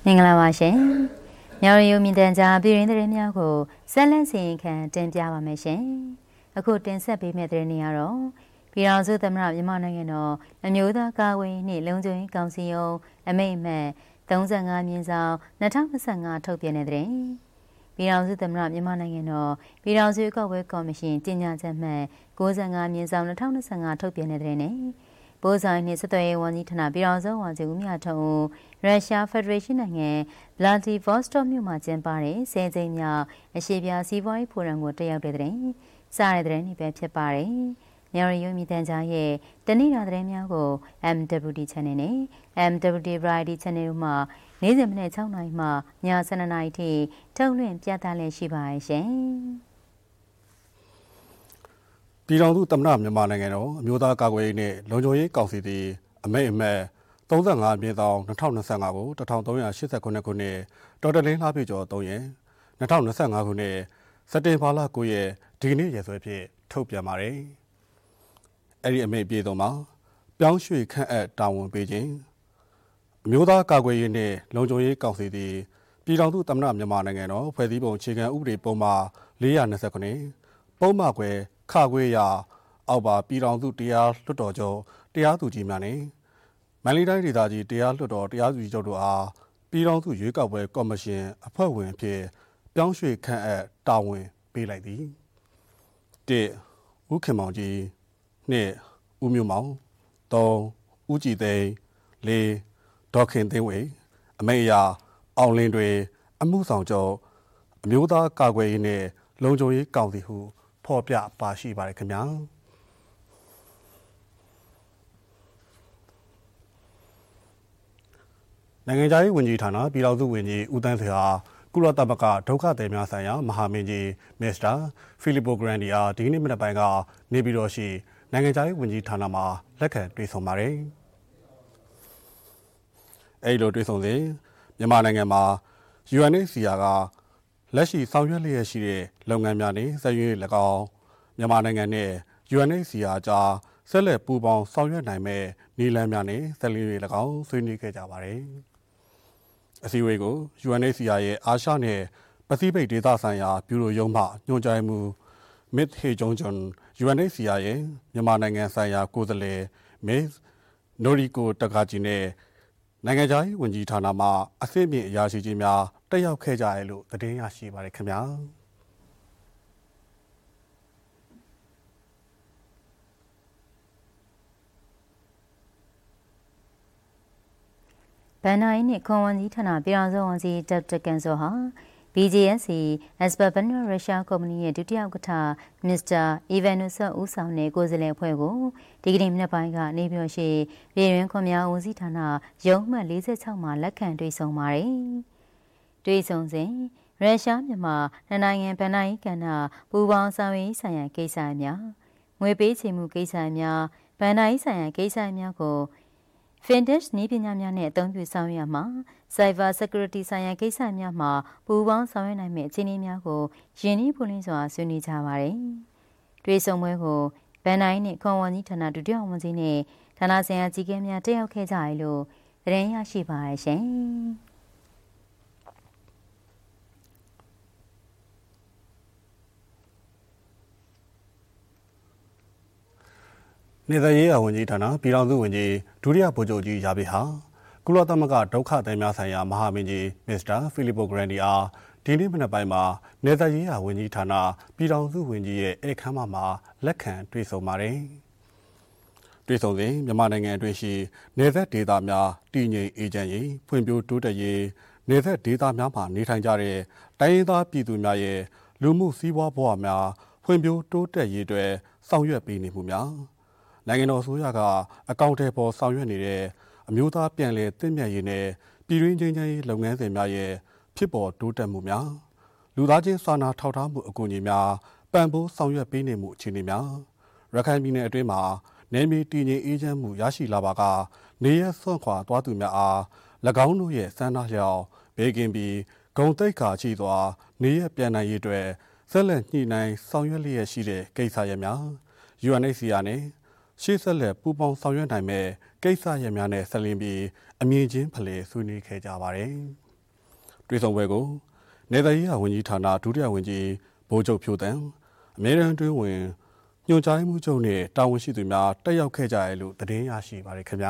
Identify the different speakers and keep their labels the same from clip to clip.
Speaker 1: မင်္ဂလာပါရှင်။ညောင်ရီမြင့်တန်ကြားပြည်ရင်းသတင်းများကိုဆက်လက်စီရင်ခံတင်ပြပါမယ်ရှင်။အခုတင်ဆက်ပေးမယ့်သတင်းတွေကတော့ပြည်ထောင်စုသမ္မတမြန်မာနိုင်ငံတော်အမျိုးသားကာကွယ်ရေးနှင့်လုံခြုံရေးကောင်စီရုံးအမိန့်အမှတ်35/2025ထုတ်ပြန်တဲ့သတင်း။ပြည်ထောင်စုသမ္မတမြန်မာနိုင်ငံတော်ပြည်ထောင်စုရွေးကောက်ပွဲကော်မရှင်ကြေညာချက်မှတ်95/2025ထုတ်ပြန်တဲ့သတင်းနဲ့ပို့ဆောင်ရေးနှင့်ဆက်သွယ်ရေးဝန်ကြီးဌာနပြည်ထောင်စုဝန်ကြီးဦးမြထွန်းဦးရုရှားဖက်ဒရေးရှင်းနိုင်ငံဗလာဒီဗော့စတော့မြို့မှာကျင်းပတဲ့ဆယ်ကြိမ်မြောက်အရှေ့ပြားစီးပွားရေးဖိုရမ်ကိုတက်ရောက်တဲ့တဲ့စားတဲ့တဲ့နေ့ပဲဖြစ်ပါတယ်။မြော်ရီယိုမီတန်ကြားရဲ့တနေ့တာသတင်းများကို MWD Channel နဲ့ MWD Variety Channel တို့မှာနေ့စဉ်မနေ့6နာရီမှည7နာရီထိထုတ်လွှင့်ပြသလည်ရှိပါရဲ့ရှင်
Speaker 2: ။ပြည်ထောင်စုသမ္မတမြန်မာနိုင်ငံတော်အမျိုးသားကာကွယ်ရေးနှင့်လုံခြုံရေးကောင်စီသည်အမိန့်အမှတ်35/2025ကို1389ခုနှစ်တော်တလင်းလှပြည့်ကျော်3ရက်2025ခုနှစ်စက်တင်ဘာလ9ရက်ဒီကနေ့ရက်စွဲဖြင့်ထုတ်ပြန်ပါတယ်။အဲ့ဒီအမိန့်အပြည့်စုံမှာပြောင်းရွှေ့ခန့်အပ်တာဝန်ပေးခြင်းအမျိုးသားကာကွယ်ရေးနှင့်လုံခြုံရေးကောင်စီသည်ပြည်ထောင်စုသမ္မတမြန်မာနိုင်ငံတော်ဖွဲ့စည်းပုံအခြေခံဥပဒေပုံမှန်429ပုံမှန်ခွဲခခွေရအောက်ပါပြည်ထောင်စုတရားလွှတ်တော်ချုပ်တရားသူကြီးများနဲ့မန္တလေးတိုင်းဒေသကြီးတရားလွှတ်တော်တရားသူကြီးချုပ်တို့အားပြည်ထောင်စုရွေးကောက်ပွဲကော်မရှင်အဖွဲ့ဝင်အဖြစ်ပြောင်းရွှေ့ခန့်အပ်တာဝန်ပေးလိုက်သည်1ဦးခင်မောင်ကြီး2ဦးမျိုးမောင်3ဦးကြည်သိန်း4ဒေါခင်သိန်းဝေအမိန့်အရအောင်လင်းတွေအမှုဆောင်ချုပ်အမျိုးသားကာကွယ်ရေးနဲ့လုံခြုံရေးကောင်စီဟုဖော်ပြပါရှိပါတယ်ခင်ဗျာနိုင်ငံခြားရေးဝန်ကြီးဌာနပြည်ထောင်စုဝန်ကြီးဦးသန်းဆွေဟာကုလသမဂ္ဂဒုက္ခသည်များဆိုင်ရာမဟာမင်းကြီးမစ္စတာဖီလီပိုဂရန်ဒီအားဒီကနေ့မနက်ပိုင်းကနေပြည်တော်ရှိနိုင်ငံခြားရေးဝန်ကြီးဌာနမှာလက်ခံတွေ့ဆုံပါတယ်အဲဒီလိုတွေ့ဆုံစဉ်မြန်မာနိုင်ငံမှာ UNHCR ကလက်ရှိဆောင်ရွက်လျက်ရှိတဲ့လုပ်ငန်းများနဲ့ဆက်ရွေး၎င်းမြန်မာနိုင်ငံနဲ့ UNHCR ကြားဆက်လက်ပူးပေါင်းဆောင်ရွက်နိုင်မဲ့နည်းလမ်းများနဲ့ဆက်လျေး၎င်းဆွေးနွေးခဲ့ကြပါတယ်။အစည်းအဝေးကို UNHCR ရဲ့အာရှနဲ့ပစိဖိတ်ဒေသဆိုင်ရာဘျူရိုရုံးမှညွှန်ကြားမှုမစ်ဟေဂျုံဂျွန် UNHCR ရဲ့မြန်မာနိုင်ငံဆိုင်ရာကိုယ်စားလှယ်မစ်နိုရီကိုတကာဂျီနဲ့နိုင်ငံခြားရေးဝန်ကြီးဌာနမှအဆင့်မြင့်အရာရှိကြီးများတက်ရောက်ခဲ့ကြတယ်လို့သတင်းရရှိပါတယ်ခင်ဗျာ။
Speaker 1: ဗန်နာရေးနှင့်ခွန်ဝန်ကြီးဌာနပြည်ထောင်စုဝန်ကြီးဒေါက်တာကန်စောဟာ BJSC Aspervania ရုရှားကုမ္ပဏီရဲ့ဒုတိယဥက္ကဋ္ဌမစ္စတာအီဗန်နူဆာဦးဆောင်တဲ့ကိုယ်စားလှယ်အဖွဲ့ကိုဒီကနေ့မနက်ပိုင်းကနေပြည်တော်ရှိပြည်တွင်းခွန်များဦးစီးဌာနရုံးမှတ်46မှာလက်ခံတွေ့ဆုံပါတယ်။တွေ့ဆုံစဉ်ရုရှားမြန်မာနှစ်နိုင်ငံဗန်နာရေးကဏ္ဍပူးပေါင်းဆောင်ရွက်ရေးဆိုင်ရာကိစ္စများငွေပေးချေမှုကိစ္စများဗန်နာရေးဆိုင်ရာကိစ္စများကိုFintech နည်းပညာများနဲ့အသုံးပြုဆောင်ရွက်မှာ Cyber Security ဆိုင်ရာကိစ္စများမှာပူးပေါင်းဆောင်ရွက်နိုင်မယ့်အခြေအနေများကိုယင်းနှီးပွင့်လင်းစွာဆွေးနွေးကြပါတယ်။တွေ့ဆုံပွဲကိုဗန်နိုင်နဲ့ခွန်ဝန်ကြီးဌာနဒုတိယဝန်ကြီးနဲ့ဌာနဆိုင်ရာကြီးကဲများတက်ရောက်ခဲ့ကြတယ်လို့သတင်းရရှိပါရရှင်။
Speaker 2: နေသက်ရေးဝန်ကြီးဌာနပြည်ထောင်စုဝန်ကြီးဒုတိယဗိုလ်ချုပ်ကြီးရာဘီဟာကုလသမဂ္ဂဒုက္ခသည်များဆိုင်ရာမဟာမင်းကြီးမစ္စတာဖီလီပိုဂရန်ဒီအားဒီနေ့မနက်ပိုင်းမှာနေသက်ရေးဝန်ကြီးဌာနပြည်ထောင်စုဝန်ကြီးရဲ့အခမ်းအနားမှာလက်ခံတွေ့ဆုံပါတယ်။တွေ့ဆုံစဉ်မြန်မာနိုင်ငံအတွင်းရှိနေသက်ဒေသများတည်ငြိမ်အေးချမ်းရေးဖွံ့ဖြိုးတိုးတက်ရေးနေသက်ဒေသများမှာနေထိုင်ကြတဲ့တိုင်းရင်းသားပြည်သူများရဲ့လူမှုစီးပွားဘဝများဖွံ့ဖြိုးတိုးတက်ရေးတွေဆောင်ရွက်ပေးနေမှုများနိုင်ငံတော်အစိုးရကအကောင့်ထဲပေါ်ဆောင်ရွက်နေတဲ့အမျိုးသားပြန်လည်သင့်မြတ်ရေးနဲ့ပြည်တွင်းချင်းချင်းလုပ်ငန်းစဉ်များရဲ့ဖြစ်ပေါ်တိုးတက်မှုများလူသားချင်းစာနာထောက်ထားမှုအကူအညီများပံ့ပိုးဆောင်ရွက်ပေးနေမှုအခြေအနေများရခိုင်ပြည်နယ်အတွင်းမှာနယ်မြေတည်ငြိမ်အေးချမ်းမှုရရှိလာပါကနေရဆွန့်ခွာသွားသူများအား၎င်းတို့ရဲ့စံနှလျောက်ဘေးကင်းပြီးဂုံတိတ်ခါချီစွာနေရပြန်နိုင်ရေးအတွက်ဆက်လက်ညှိနှိုင်းဆောင်ရွက်လျက်ရှိတဲ့ကိစ္စရပ်များ UNHCR နဲ့ရှေ့ဆက်လက်ပူးပေါင်းဆောင်ရွက်နိုင်မဲ့ကိစ္စရပ်များနဲ့ဆက်လင်းပြီးအမြင်ချင်းဖလှယ်ဆွေးနွေးခဲ့ကြပါတယ်။တွေ့ဆုံပွဲကိုနေသားရေးဝန်ကြီးဌာနဒုတိယဝန်ကြီးဗိုလ်ချုပ်ဖြိုးတန်းအမြဲတမ်းတွင်းဝင်ညွှန်ကြားမှုချုပ်နဲ့တာဝန်ရှိသူများတက်ရောက်ခဲ့ကြရလို့သတင်းရရှိပါတယ်ခင်ဗျာ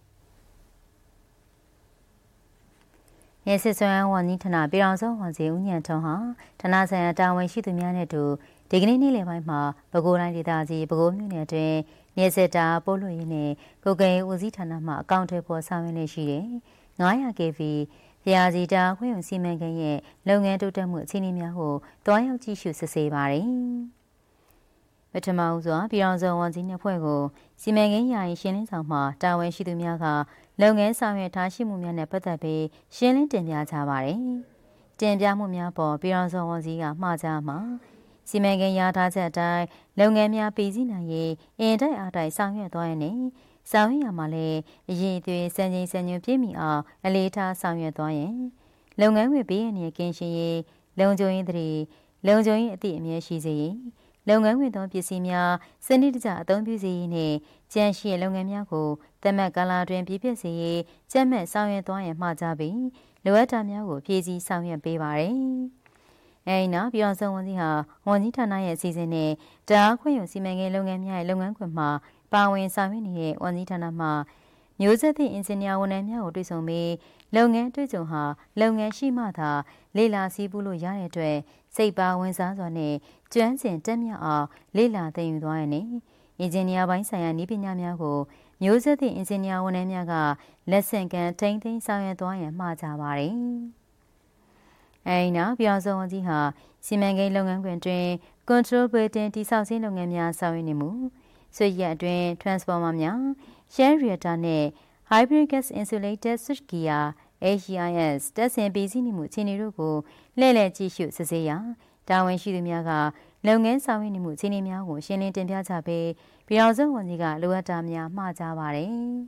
Speaker 1: ရဲစစ်စွမ်းဝန်ကြီးဌာနပြည်ထောင်စုဝန်ကြီးဦးညံထွန်းဟာဌာနဆိုင်ရာတာဝန်ရှိသူများနဲ့အတူဒီကနေ့နေ့လယ်ပိုင်းမှာပဲခူးတိုင်းဒေသကြီးပဲခူးမြို့နယ်တွင်နေစစ်တာပို့လို့ရင်းနဲ့ကိုကဲဦးစီးဌာနမှအကောင့်တွေပေါ်ဆောင်ရွက်နေရှိတဲ့900 kV ဖျားစီတာခွင့်ယူစီမံကိန်းရဲ့လုပ်ငန်းတိုးတက်မှုအခြေအနေများကိုတွားရောက်ကြည့်ရှုစစ်ဆေးပါတယ်။ပထမဦးစွာပြည်ထောင်စုဝန်ကြီးနဲ့ဖွဲ့ကိုစီမံကိန်းယာယီရှင်းလင်းဆောင်မှတာဝန်ရှိသူများကလုပ်ငန်းဆောင်ရွက်ထားရှိမှုများနဲ့ပတ်သက်ပြီးရှင်းလင်းတင်ပြကြပါတယ်။တင်ပြမှုများပေါ်ပြည်ထောင်စုဝန်ကြီးကမှာကြားမှာစီမံကိန်းရထားချက်အတိုင်းလုပ်ငန်းများပြည်စည်းနိုင်ရေးအင်တိုက်အားတိုက်ဆောင်ရွက်သွားရတဲ့ဆောင်ရွက်ရမှာလည်းအရေးအသွေးစံချိန်စံညွှန်းပြည့်မီအောင်အလေးထားဆောင်ရွက်သွားရင်လုပ်ငန်းဝင်ပေးရတဲ့ကင်းရှင်းရေးလုံခြုံရေးတည်းလုံခြုံရေးအသည့်အမြဲရှိစေရေးလုပ်ငန်းဝင်သောပစ္စည်းများစနစ်တကျအသုံးပြုစေရေးနှင့်ကျန်းရှိလုပ်ငန်းများကိုတမတ်ကာလတွင်ပြည့်ပြည့်စေရေးကြက်မဲ့ဆောင်ရွက်သွားရန်မှာကြားပြီးလိုအပ်တာများကိုဖြည့်ဆည်းဆောင်ရွက်ပေးပါရယ်အဲဒီနောက်ပြည်တော်စုဝန်ကြီးဟာဝန်ကြီးဌာနရဲ့အစီအစဉ်နဲ့ဓာတ်ခွင့်ယူစီမံကိန်းလုပ်ငန်းများရဲ့လုပ်ငန်းခွင်မှာပါဝင်ဆောင်ရွက်နေတဲ့ဝန်ကြီးဌာနမှမျိုးဆက်သည့်အင်ဂျင်နီယာဝန်ထမ်းများကိုတွေ့ဆုံပြီးလုပ်ငန်းတွေ့ကြုံဟာလုပ်ငန်းရှိမှသာလေ့လာစည်းပူးလို့ရတဲ့အတွက်စိတ်ပါဝင်စားစွာနဲ့ကျွမ်းကျင်တက်မြတ်အောင်လေ့လာသင်ယူသွားရတဲ့အင်ဂျင်နီယာပိုင်းဆိုင်ရာနည်းပညာများကိုမျိုးဆက်သည့်အင်ဂျင်နီယာဝန်ထမ်းများကလက်ဆင့်ကမ်းထိန်းသိမ်းဆောင်ရွက်သွားရန်မှာကြားပါတယ်။အဲဒီနောက်ပြည်တော်စုဝန်ကြီးဟာစီမံကိန်းလုပ်ငန်းခွင်တွင် control building တိစောက်ခြင်းလုပ်ငန်းများဆောင်ရွက်နေမှုဆွေရက်အတွင်း transformer များ share reactor နဲ့ hybrid gas insulated switchgear HEIS တက်ဆင်ပြီးစီးနေမှုအခြေအနေတို့ကိုလှည့်လည်ကြည့်ရှုစစ်ဆေးရာတာဝန်ရှိသူများကလုပ်ငန်းဆောင်ရွက်နေမှုအခြေအနေများကိုရှင်းလင်းတင်ပြကြပြီးပြည်တော်စုဝန်ကြီးကလိုအပ်တာများမှာကြားပါတယ်။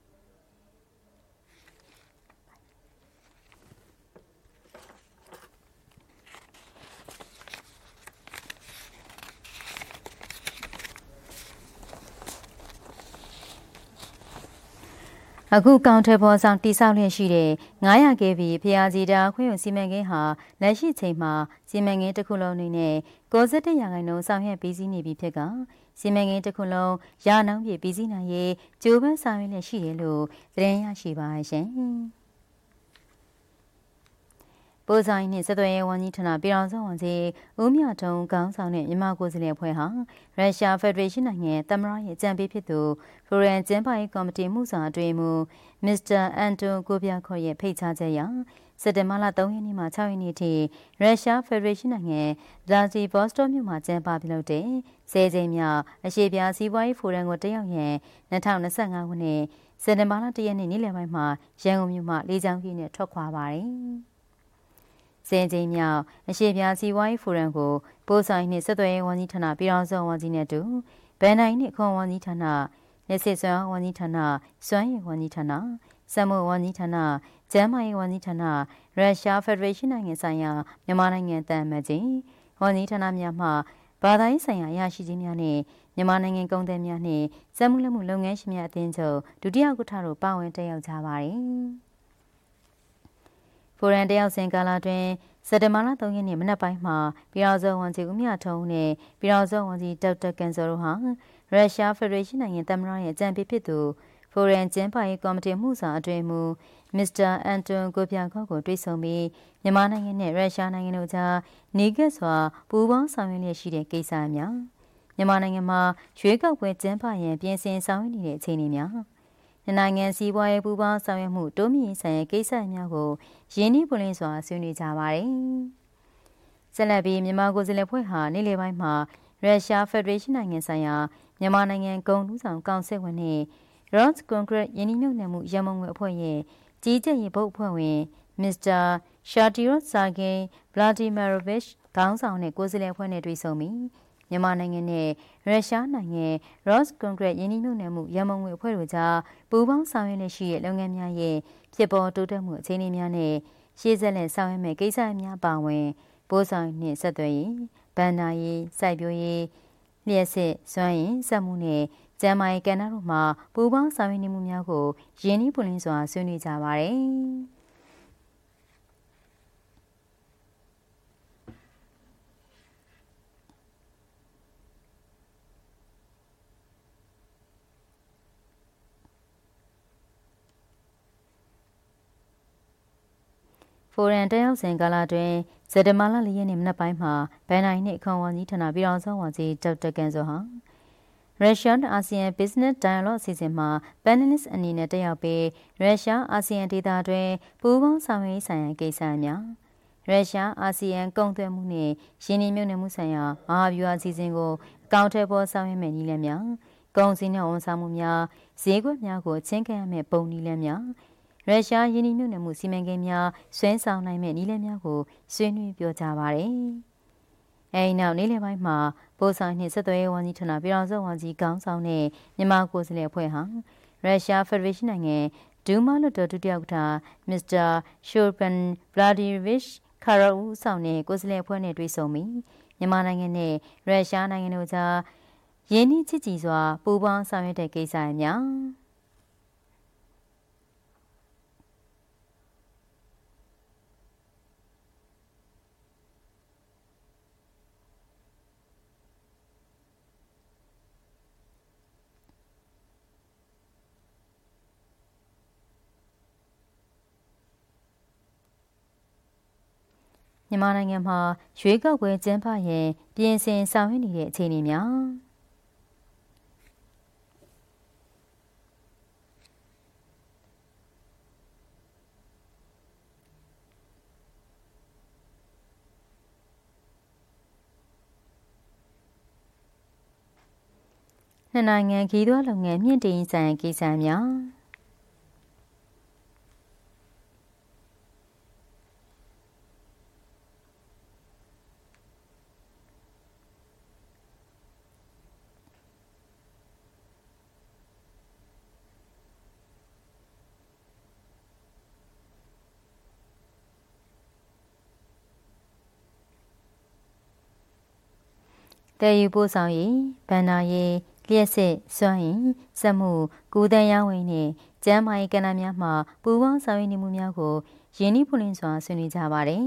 Speaker 1: အခုကောင်ထပေါ်ဆောင်တိဆောက်လျက်ရှိတဲ့900 kV ဖျားစီတာခွင့်ယူစီမံကိန်းဟာလက်ရှိချိန်မှာစီမံကိန်းတစ်ခုလုံးအနေနဲ့97%ဆောင်ရွက်ပြီးစီးနေပြီဖြစ်ကစီမံကိန်းတစ်ခုလုံးရာနှုန်းပြည့်ပြီးစီးနိုင်ရေးကြိုးပမ်းဆောင်ရွက်လျက်ရှိတယ်လို့သတင်းရရှိပါရှင်။ပို့ဆောင်နှင့်ဆက်သွယ်ရေးဝန်ကြီးဌာနပြည်ထောင်စုဝန်ကြီးဦးမြထွန်းခေါင်းဆောင်တဲ့မြန်မာကိုယ်စားလှယ်အဖွဲ့ဟာရုရှားဖက်ဒရေးရှင်းနိုင်ငံသမ္မတရဲ့အကြံပေးဖြစ်သူဖိုရန်ကျင်းပရေးကော်မတီမှုဆောင်အတွင်းမှမစ္စတာအန်တိုကိုပြခေါ်ရဲ့ဖိတ်ကြားချက်အရစက်တင်ဘာလ3ရက်နေ့မှ6ရက်နေ့ထိရုရှားဖက်ဒရေးရှင်းနိုင်ငံဗလာဒီဗော့စတော့မြို့မှာကျင်းပပြုလုပ်တဲ့10ကြိမ်မြောက်အရှေ့ပြားစီးပွားရေးဖိုရမ်ကိုတက်ရောက်ရန်2025ခုနှစ်စက်တင်ဘာလ1ရက်နေ့နေ့လယ်ပိုင်းမှာရန်ကုန်မြို့မှလေကြောင်းကြီးနဲ့ထွက်ခွာပါတယ်။စင်ကြိမ်မြောက်အရှေ့ပြားစီးပွားရေးဖိုရမ်ကိုပို့ဆောင်နှင့်ဆက်သွယ်ရေးဝန်ကြီးဌာနပြည်ထောင်စုဝန်ကြီးနဲ့တူဗန်နိုင်နှင့်ခွန်ဝန်ကြီးဌာနလက်စစ်စွမ်းဝန်ကြီးဌာနစွမ်းရည်ဝန်ကြီးဌာနစက်မှုဝန်ကြီးဌာနကျန်းမာရေးဝန်ကြီးဌာနရုရှားဖက်ဒရေးရှင်းနိုင်ငံဆိုင်ရာမြန်မာနိုင်ငံတန်အမတ်ကြီးဝန်ကြီးဌာနများမှဘာသာရေးဆိုင်ရာအရာရှိကြီးများနှင့်မြန်မာနိုင်ငံကုန်သည်များနှင့်စက်မှုလက်မှုလုပ်ငန်းရှင်များအသင်းချုပ်ဒုတိယဥက္ကဋ္ဌတို့ပါဝင်တက်ရောက်ကြပါသည်ဖိုရန်တယောက်စဉ်ကာလတွင်စက်တင်ဘာလ3ရက်နေ့မနက်ပိုင်းမှာပြည်တော်စုဝန်ကြီးဦးမြထွန်းနဲ့ပြည်တော်စုဝန်ကြီးဒေါက်တာကန်စောတို့ဟာရုရှားဖက်ဒရေးရှင်းနိုင်ငံသမ္မတရဲ့အကြံပေးဖြစ်သူဖိုရန်ကျင်းပရေးကော်မတီမှုဆောင်အတွင်းမှမစ္စတာအန်တွန်ကိုပြခေါ်ကိုတွေ့ဆုံပြီးမြန်မာနိုင်ငံနဲ့ရုရှားနိုင်ငံတို့ကြားနေကက်စွာပူးပေါင်းဆောင်ရွက်လျက်ရှိတဲ့ကိစ္စများမြန်မာနိုင်ငံမှာရွေးကောက်ပွဲကျင်းပရန်ပြင်ဆင်ဆောင်ရွက်နေတဲ့အခြေအနေများနိုင်ငံစီးပွားရေးပူးပေါင်းဆောင်ရွက်မှုတိုးမြင့်ဆိုင်ရာကိစ္စများကိုရင်းနှီးပွင့်လင်းစွာဆွေးနွေးကြပါတယ်။ဆက်လက်ပြီးမြန်မာကိုယ်စားလှယ်ဖွဲ့ဟာနေ့လယ်ပိုင်းမှာရုရှားဖက်ဒရေးရှင်းနိုင်ငံဆိုင်ရာမြန်မာနိုင်ငံကုန်လူဆောင်ကောင်စစ်ဝင်နှင့် Ross Concrete ယင်းနှိမ့်မြှုပ်နှံမှုရန်ပုံငွေအဖွဲ့ရဲ့ကြီးကြပ်ရေးဘုတ်အဖွဲ့ဝင်မစ္စတာရှာတီရော့ဆာဂေးဗလာဒီမီရိုဗစ်ခေါင်းဆောင်နဲ့ကိုယ်စားလှယ်အဖွဲ့နဲ့တွေ့ဆုံပြီးမြန်မာနိုင်ငံနဲ့ရုရှားနိုင်ငံ Ross Concrete ယင်းနှိမ့်မြှုပ်နှံမှုရန်ပုံငွေအဖွဲ့တို့ကြားပူးပေါင်းဆောင်ရွက်လျက်ရှိတဲ့လုပ်ငန်းများရဲ့ဖြစ်ပေါ်တိုးတက်မှုအခြေအနေများနဲ့ရှေ့ဆက်လက်ဆောင်ရွက်မယ့်ကိစ္စများပါဝင်ပို့ဆောင်နှင့်ဆက်သွယ်ရေးဗန်နာရေးစိုက်ပျိုးရေးလျှက်စစ်စွမ်းရည်စက်မှုနဲ့ကျန်းမာရေးကဏ္ဍတို့မှာပူးပေါင်းဆောင်ရွက်နေမှုများကိုရင်းနှီးပွင့်လင်းစွာဆွေးနွေးကြပါရယ်။ဖိုရန်တက်ရောက်စဉ်ကာလတွင်စက်တဘာလ4ရက်နေ့မနက်ပိုင်းမှာဘန်နိုင်နှင့်ခွန်ဝန်ကြီးဌာနပြည်ထောင်စုဝန်ကြီးဒေါက်တာကန်ဆိုဟာရုရှားအာဆီယံ Business Dialogue အစီအစဉ်မှာ panelist အနေနဲ့တက်ရောက်ပြီးရုရှားအာဆီယံဒေသတွင်ပူးပေါင်းဆောင်ရွက်ရေးဆိုင်ရာကိစ္စများရုရှားအာဆီယံကုန်သွယ်မှုနှင့်ယင်းနှိမ့်မြုပ်နှံမှုဆိုင်ရာမဟာဗျူဟာအစီအစဉ်ကိုအကောင့်ထဲပေါ်ဆောင်ရွက်မယ့်နည်းလမ်းများကုန်စည်နှင့်ဝန်ဆောင်မှုများဈေးကွက်များကိုချင်းကပ်ရမယ့်ပုံနည်းလမ်းများရုရှားယင်းနှိမ့်မြုပ်နှံမှုစီမံကိန်းများဆွဲဆောင်နိုင်မယ့်နည်းလမ်းများကိုဆွေးနွေးပြောကြားပါတယ်။အဲဒီနောက်နေ့လယ်ပိုင်းမှာပို့ဆောင်နှင့်ဆက်သွယ်ရေးဝန်ကြီးဌာနပြည်ထောင်စုဝန်ကြီးကောင်းဆောင်နဲ့မြန်မာကိုယ်စားလှယ်အဖွဲ့ဟာရုရှားဖက်ဒရေးရှင်းနိုင်ငံဒူးမာလွှတ်တော်ဒုတိယဥက္ကဋ္ဌမစ္စတာရှိုပန်ဗလာဒီဗစ်ခါရာဦးဆောင်တဲ့ကိုယ်စားလှယ်အဖွဲ့နဲ့တွေ့ဆုံပြီးမြန်မာနိုင်ငံနဲ့ရုရှားနိုင်ငံတို့ကြားရင်းနှီးချစ်ကြည်စွာပူးပေါင်းဆောင်ရွက်တဲ့ကိစ္စအများမြန်မာနိုင်ငံမှာရွေးကောက်ပွဲကျင်းပရင်ပြင်ဆင်ဆောင်ရွက်နေတဲ့အခြေအနေများနှစ်နိုင်ငံခီးသွွားလုပ်ငန်းမြင့်တင်ရေးဆိုင်ရာကိစ္စများတည်ယူပို့ဆောင်ရေးဗန္နာရေးလျှက်စစ်စွမ်းအင်စက်မှုကူးသန်းရောင်းဝယ်နှင့်ကျန်းမာရေးကဏ္ဍများမှပူးပေါင်းဆောင်ရွက်နေမှုများကိုယင်းနှိပွင့်လင်းစွာဆွေးနွေးကြပါသည်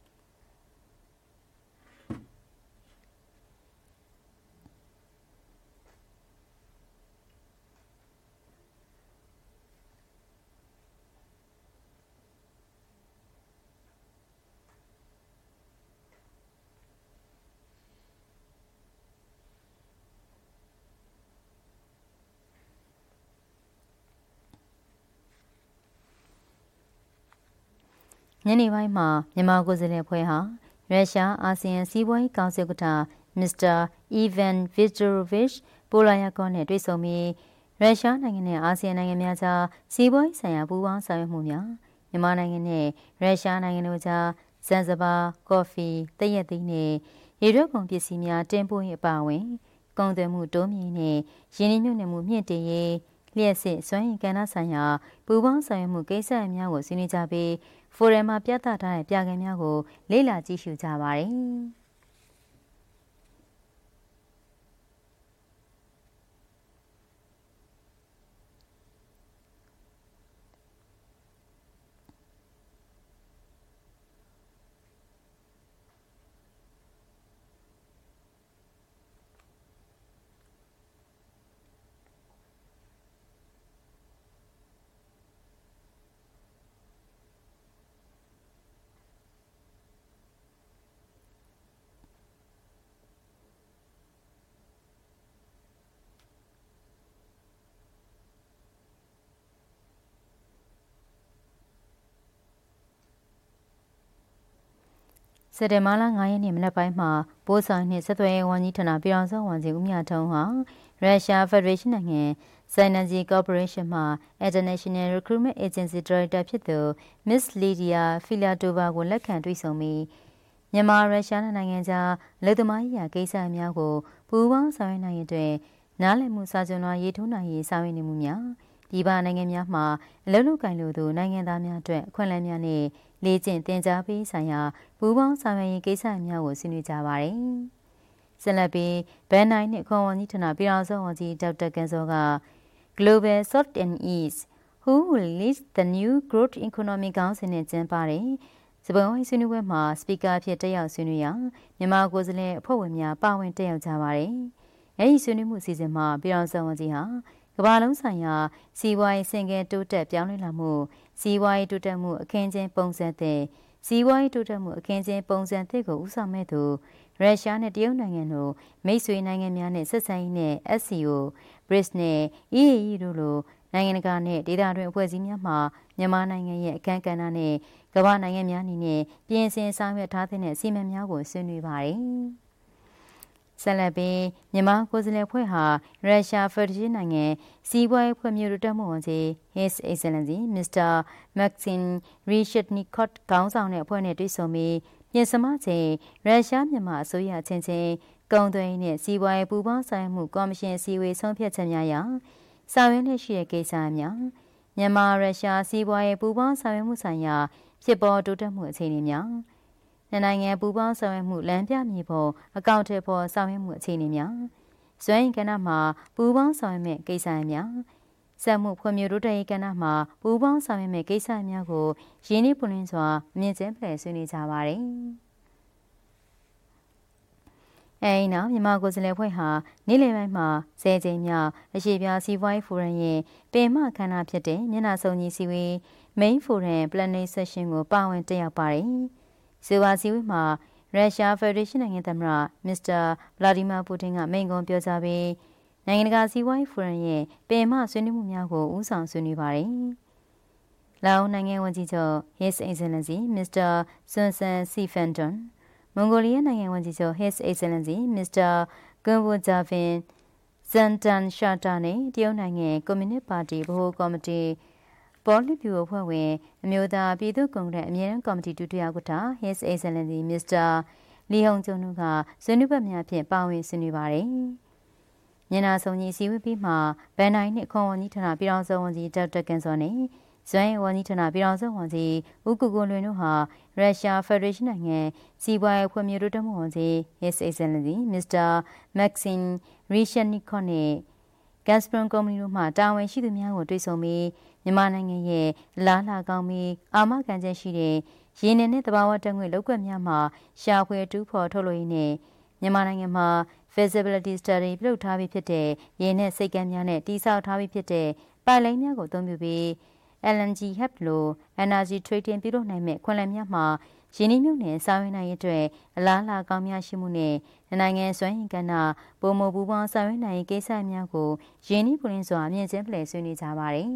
Speaker 1: ညနေပိုင်းမှာမြန်မာကိုယ်စားလှယ်အဖွဲ့ဟာရုရှားအာဆီယံစီးပွားရေးကောင်စီဥက္ကဋ္ဌမစ္စတာအီဗန်ဗစ်တိုဗစ်ပိုလာယာကောနဲ့တွေ့ဆုံပြီးရုရှားနိုင်ငံနဲ့အာဆီယံနိုင်ငံများကြားစီးပွားရေးဆိုင်ရာပူးပေါင်းဆောင်ရွက်မှုများမြန်မာနိုင်ငံနဲ့ရုရှားနိုင်ငံတို့ကြားဇန်ဇဘာကော်ဖီတရက်သိန်းနဲ့ရေရွက်ကုန်ပစ္စည်းများတင်ပို့ရေးအပါအဝင်ကုန်သွယ်မှုတိုးမြင့်နဲ့ယင်းနှိမ့်မြုပ်နှံမှုမြင့်တင်ရေးလျှက်စစ်စွမ်းရည်ကဏ္ဍဆိုင်ရာပူးပေါင်းဆောင်ရွက်မှုကိစ္စအများကိုဆွေးနွေးကြပြီးဖိုရမ်မှာပြသထားတဲ့ပြခန်းများကိုလေ့လာကြည့်ရှုကြပါရစေ။စက်တင်ဘာလ9ရက်နေ့မနက်ပိုင်းမှာပို့ဆောင်နှင့်ဆက်သွယ်ရေးဝန်ကြီးဌာနပြည်ထောင်စုဝန်ကြီးဦးမြထုံးဟာရုရှားဖက်ဒရေးရှင်းနိုင်ငံSynergy Corporation မှ International Recruitment Agency Director ဖြစ်သူ Miss Lydia Filatova ကိုလက်ခံတွေ့ဆုံပြီးမြန်မာရုရှားနိုင်ငံကြားလက်သမားရေးရာကိစ္စအများကိုပူးပေါင်းဆောင်ရွက်နိုင်ရတဲ့နားလည်မှုစာချုပ်များရေးထိုးနိုင်ရေးဆောင်ရွက်နေမှုများပြည်ပနိုင်ငံများမှာအလုပ်လုပ်ကိုင်လိုသူနိုင်ငံသားများအတွက်အခွင့်အလမ်းများနဲ့လေ့ကျင့်သင်ကြားပေးဆိုင်ရာပူးပေါင်းဆောင်ရွက်ရေးကိစ္စများကိုဆွေးနွေးကြပါရစေ။ဆက်လက်ပြီးဘန်နိုင်နှင့်ခွန်ဝန်ကြီးဌာနပြည်ထောင်စုဝန်ကြီးဒေါက်တာကန်စောက Global South and East Who will lead the new growth economy ခေါင်းစဉ်နဲ့ကျင်းပတဲ့စပွဲဝိုင်းဆွေးနွေးပွဲမှာစပီကာဖြစ်တက်ရောက်ဆွေးနွေးရာမြန်မာကိုယ်စားလှယ်အဖွဲ့ဝင်များပါဝင်တက်ရောက်ကြပါတယ်။အဲဒီဆွေးနွေးမှုအစီအစဉ်မှာပြည်ထောင်စုဝန်ကြီးဟာကမ္ဘာလုံးဆိုင်ရာစီးပွားရေးစင်ကဲတိုးတက်ပြောင်းလဲလာမှုစီးပွားရေးတိုးတက်မှုအခင်းကျင်းပုံစံတဲ့စီးပွားရေးတိုးတက်မှုအခင်းကျင်းပုံစံသစ်ကိုဦးဆောင်မဲ့သူရုရှားနဲ့တရုတ်နိုင်ငံတို့မိတ်ဆွေနိုင်ငံများနဲ့ဆက်ဆံရေးနဲ့ SCO, BRICS နဲ့ EAE တို့လိုနိုင်ငံတကာနဲ့ဒေသတွင်းအဖွဲ့အစည်းများမှာမြန်မာနိုင်ငံရဲ့အခမ်းကဏ္ဍနဲ့ကမ္ဘာနိုင်ငံများအနေနဲ့ပြင်ဆင်ဆောင်ရွက်ထားတဲ့အစီအမံများကိုဆွေးနွေးပါတယ်။ဆက်လက်ပြီးမြန်မာကိုယ်စားလှယ်ဖွဲ့ဟာရုရှားဖက်ဒရယ်နိုင်ငံစီးပွားရေးဖွဲ့မျိုးတိုးတက်မှုဝန်ကြီး His Excellency Mr. Maxim Reshetnikov ခေါင်းဆောင်တဲ့အဖွဲ့နဲ့တွေ့ဆုံပြီးပြင်ဆင်ချိန်ရုရှားမြန်မာအစိုးရချင်းချင်းကုန်သွယ်ရေးနဲ့စီးပွားရေးပူးပေါင်းဆောင်ရွက်မှုကော်မရှင်အစည်းအဝေးဆုံးဖြတ်ချက်များအရဆောင်ရွက်လက်ရှိတဲ့ကိစ္စများမြန်မာရုရှားစီးပွားရေးပူးပေါင်းဆောင်ရွက်မှုဆိုင်ရာဖြစ်ပေါ်တိုးတက်မှုအခြေအနေများနိုင်ငံပူးပေါင်းဆောင်ရွက်မှုလမ်းပြမြေပေါ်အကောင့်ထဲပေါ်ဆောင်ရွက်မှုအခြေအနေများစွမ်းရည်ကဏ္ဍမှာပူးပေါင်းဆောင်ရွက်မဲ့ကိစ္စများစက်မှုဖွံ့ဖြိုးတိုးတက်ရေးကဏ္ဍမှာပူးပေါင်းဆောင်ရွက်မဲ့ကိစ္စများကိုရင်းနှီးပွင့်လင်းစွာမြင်ကျင်းဖလှယ်ဆွေးနွေးကြပါတယ်။နောက်မြန်မာကိုယ်စားလှယ်ဖွဲ့ဟာနေ့လယ်ပိုင်းမှာ10ကြိမ်မြောက်အရှေ့ပြားစီးပွားရေးဖိုရမ်ရဲ့ပင်မခမ်းနားဖြစ်တဲ့မျက်နှာစုံညီစီဝေး Main Forum Plenary Session ကိုပါဝင်တက်ရောက်ပါတယ်။စီဝါစီဝေးမှာရုရှားဖက်ဒရေးရှင်းနိုင်ငံသမ္မတမစ္စတာဗလာဒီမာပူတင်ကမိန့်ခွန်းပြောကြားပြီးနိုင်ငံတကာစီးပွားရေးဖိုရမ်ရဲ့ပင်မဆွေးနွေးမှုများကိုဦးဆောင်ဆွေးနွေးပါတယ်။လာအိုနိုင်ငံဝန်ကြီးချုပ် His Excellency Mr. Sun Sen Sifandonမွန်ဂိုလီးယားနိုင်ငံဝန်ကြီးချုပ် His Excellency Mr. Gunwo Javin Zantan Shata နဲ့တရုတ်နိုင်ငံကွန်မြူနစ်ပါတီဗဟိုကော်မတီပေါ်လီဗျူအဖွဲ့ဝင်အမျိုးသားပြည်သူ့ကွန်ဂရက်အမြဲတမ်းကော်မတီဒုတိယဥက္ကဋ္ဌ His Excellency Mr. Lee Hong-jong တို့ကဆွေးနွေးပွဲများဖြင့်ပါဝင်ဆွေးနွေးပါတယ်။ညနာဆောင်ကြီးစီဝေးပြီးမှဗန်နိုင်နှင့်ခွန်ဝန်ကြီးဌာနပြည်ထောင်စုဝန်ကြီးဒေါက်တာကန်စောနဲ့ဇွမ်းဝန်ကြီးဌာနပြည်ထောင်စုဝန်ကြီးဦးကိုကိုလွင်တို့ဟာရုရှားဖက်ဒရေးရှင်းနိုင်ငံစီးပွားရေးဖွံ့ဖြိုးတိုးတက်မှုဝန်ကြီး His Excellency Mr. Maxim Reshetnikov နဲ့ Gazprom ကုမ္ပဏီတို့မှတာဝန်ရှိသူများကိုတွေ့ဆုံပြီးမြန်မာနိုင်ငံရဲ့လားလာကောင်းပြီးအာမခံချက်ရှိတဲ့ရေနံနဲ့သဘာဝဓာတ်ငွေ့လောက်ကွက်များမှာရှာဖွေတူးဖော်ထုတ်လုပ်ရင်းနဲ့မြန်မာနိုင်ငံမှာ feasibility study ပြုလုပ်ထားပြီးဖြစ်တဲ့ရေနံစိတ်ကမ်းများနဲ့တိစောက်ထားပြီးဖြစ်တဲ့ပိုက်လိုင်းများကိုအသုံးပြုပြီး LNG hub လို energy trading ပြုလုပ်နိုင်မဲ့ခွင့်လန်းများမှာရင်းနှီးမြှုပ်နှံဆောင်ရွက်နိုင်ရေးအတွက်အလားအလာကောင်းများရှိမှုနဲ့နိုင်ငံစွမ်းရည်ကဏ္ဍပုံမပူပေါင်းဆောင်ရွက်နိုင်ရေးကိစ္စများကိုရင်းနှီးပွင့်လင်းစွာအမြင့်ကျင်းဖလှယ်ဆွေးနွေးကြပါတယ်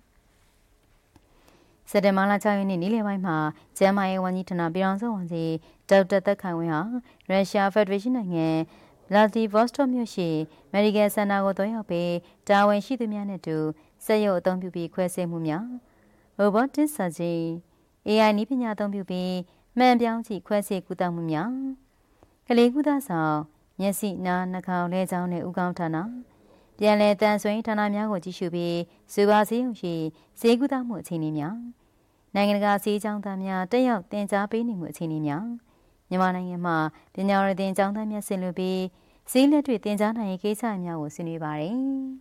Speaker 1: ။စက်တင်ဘာလ6ရက်နေ့နေ့လယ်ပိုင်းမှာကျန်းမာရေးဝန်ကြီးဌာနပြည်ထောင်စုဝန်ကြီးဒေါက်တာသက်ခိုင်ဝင်းဟာရုရှားဖက်ဒရေးရှင်းနိုင်ငံဗလာဒီဗော့စတော့မြို့ရှိအမေရိကန်စင်တာကိုတွားရောက်ပြီးတာဝန်ရှိသူများနဲ့တူစက်ရုပ်အသုံးပြုပြီးခွဲစိတ်မှုများ robotic surgery AI နည်းပညာအသုံးပြုပြီးမှန်ပြောင်းကြည့်ခွဲစိတ်ကုသမှုများကလေးကုသဆောင်မျက်စိနားနှာခေါင်းလဲချောင်းနဲ့ဥကောင်းဌာနပြန်လည်တန်ဆွမ်းဌာနများကိုကြည့်ရှုပြီးစူပါဆေးရုံရှိဈေးကုသမှုအခြေအနေများနိုင်ငံတကာဈေးကြောင်းသားများတက်ရောက်တင် जा ပေးနေမှုအခြေအနေများမြန်မာနိုင်ငံမှာပညာရေးတင်ကျောင်းသားများဆင်လွှတ်ပြီးဈေးလက်တွေ့တင် जा နိုင်ရေးကိစ္စများကိုဆွေးနွေးပါတယ်